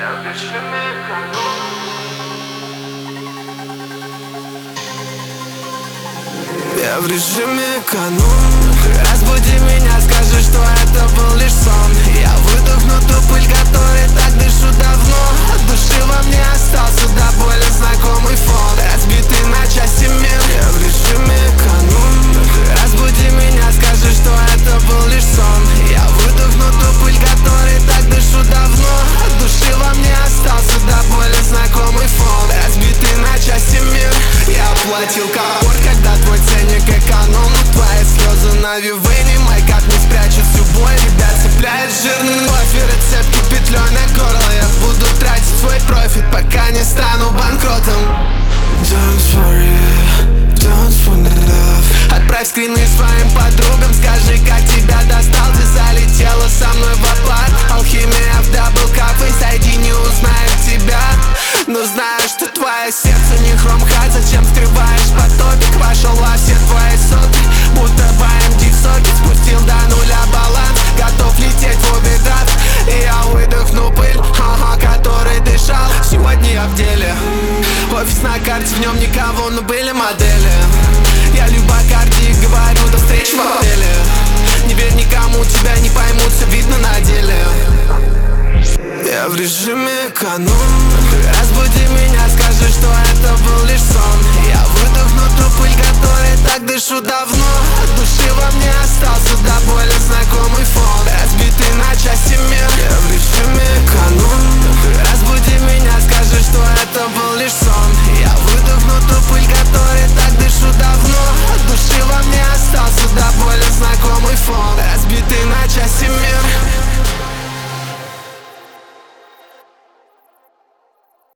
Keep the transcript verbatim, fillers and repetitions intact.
Я в режиме эконом. Разбуди меня, скажи, что это был лишь сон. Я выдохну ту пыль, которой так дышу давно. От души во мне остался до боли знакомый фон. Разбитый на части мир. Я в режиме эконом. Разбуди меня, скажи, что это был лишь сон. Я выдохну ту пыль, которой так дышу давно. От души во мне остался до боли знакомый фон. Разбитый на части мир. Я оплатил капор, когда твой ценник эконом. Твои слезы на вивейне, майкап не спрячет всю боль. Тебя цепляет жирный кофе, рецепт петлей на горло. Я буду тратить свой профит, пока не стану банкротом. Don't worry, don't wanna love. Отправь скрины своим подругам, скажи, как тебя достал. Ты залетела со мной в оплат. Алхимия в даблкапе, зайди, не узнаю тебя. Но знаю, что твое сердце не хромхат. Зачем скрываешь потопик? Вошел во все твои соты, будто бэ эм дэ в соке. Спустил до нуля баланс, готов лететь в обидрат. И я выдохну пыль, ага, который дышал. Сегодня я в деле. Офис на карте, в нем никого, но были модели. Я любокардии, говорю, до встречи в отеле. Не верь никому, тебя не поймут, все видно на деле. Я в режиме эконом. Разбуди меня, скажи, что это был лишь сон. Я выдохну ту пыль, которой так дышу давно. От души во мне остался